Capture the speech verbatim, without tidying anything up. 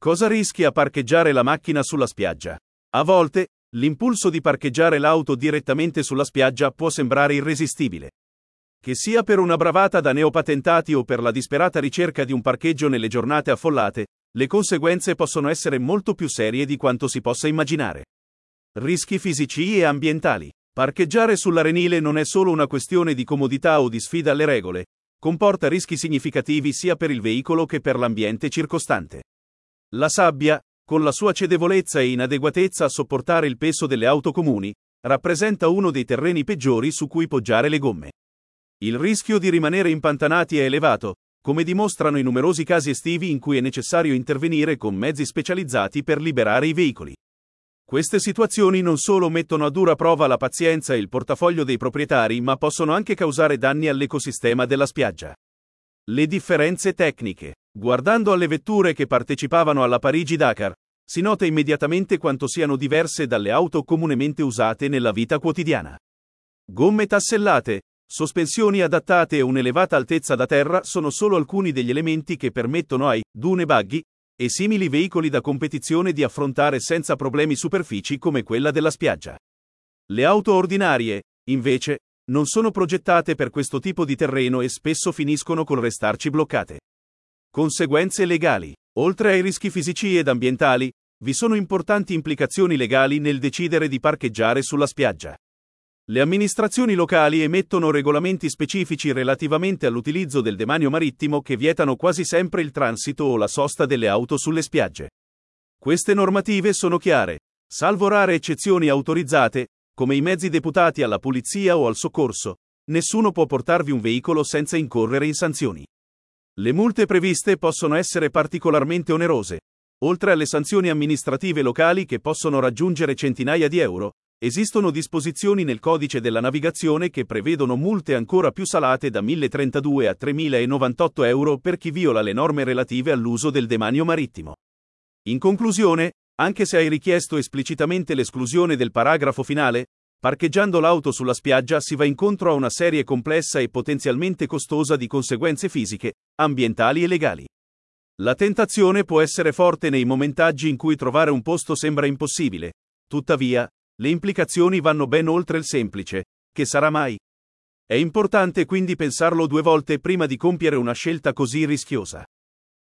Cosa rischi a parcheggiare la macchina sulla spiaggia? A volte, l'impulso di parcheggiare l'auto direttamente sulla spiaggia può sembrare irresistibile. Che sia per una bravata da neopatentati o per la disperata ricerca di un parcheggio nelle giornate affollate, le conseguenze possono essere molto più serie di quanto si possa immaginare. Rischi fisici e ambientali. Parcheggiare sull'arenile non è solo una questione di comodità o di sfida alle regole, comporta rischi significativi sia per il veicolo che per l'ambiente circostante. La sabbia, con la sua cedevolezza e inadeguatezza a sopportare il peso delle auto comuni, rappresenta uno dei terreni peggiori su cui poggiare le gomme. Il rischio di rimanere impantanati è elevato, come dimostrano i numerosi casi estivi in cui è necessario intervenire con mezzi specializzati per liberare i veicoli. Queste situazioni non solo mettono a dura prova la pazienza e il portafoglio dei proprietari, ma possono anche causare danni all'ecosistema della spiaggia. Le differenze tecniche. Guardando alle vetture che partecipavano alla Parigi-Dakar, si nota immediatamente quanto siano diverse dalle auto comunemente usate nella vita quotidiana. Gomme tassellate, sospensioni adattate e un'elevata altezza da terra sono solo alcuni degli elementi che permettono ai dune buggy e simili veicoli da competizione di affrontare senza problemi superfici come quella della spiaggia. Le auto ordinarie, invece, non sono progettate per questo tipo di terreno e spesso finiscono col restarci bloccate. Conseguenze legali. Oltre ai rischi fisici ed ambientali, vi sono importanti implicazioni legali nel decidere di parcheggiare sulla spiaggia. Le amministrazioni locali emettono regolamenti specifici relativamente all'utilizzo del demanio marittimo che vietano quasi sempre il transito o la sosta delle auto sulle spiagge. Queste normative sono chiare, salvo rare eccezioni autorizzate, come i mezzi deputati alla pulizia o al soccorso, nessuno può portarvi un veicolo senza incorrere in sanzioni. Le multe previste possono essere particolarmente onerose. Oltre alle sanzioni amministrative locali che possono raggiungere centinaia di euro, esistono disposizioni nel codice della navigazione che prevedono multe ancora più salate da milletrentadue a tremilanovantotto euro per chi viola le norme relative all'uso del demanio marittimo. In conclusione, anche se hai richiesto esplicitamente l'esclusione del paragrafo finale, parcheggiando l'auto sulla spiaggia si va incontro a una serie complessa e potenzialmente costosa di conseguenze fisiche, ambientali e legali. La tentazione può essere forte nei momentaggi in cui trovare un posto sembra impossibile, tuttavia, le implicazioni vanno ben oltre il semplice, che sarà mai? È importante quindi pensarlo due volte prima di compiere una scelta così rischiosa.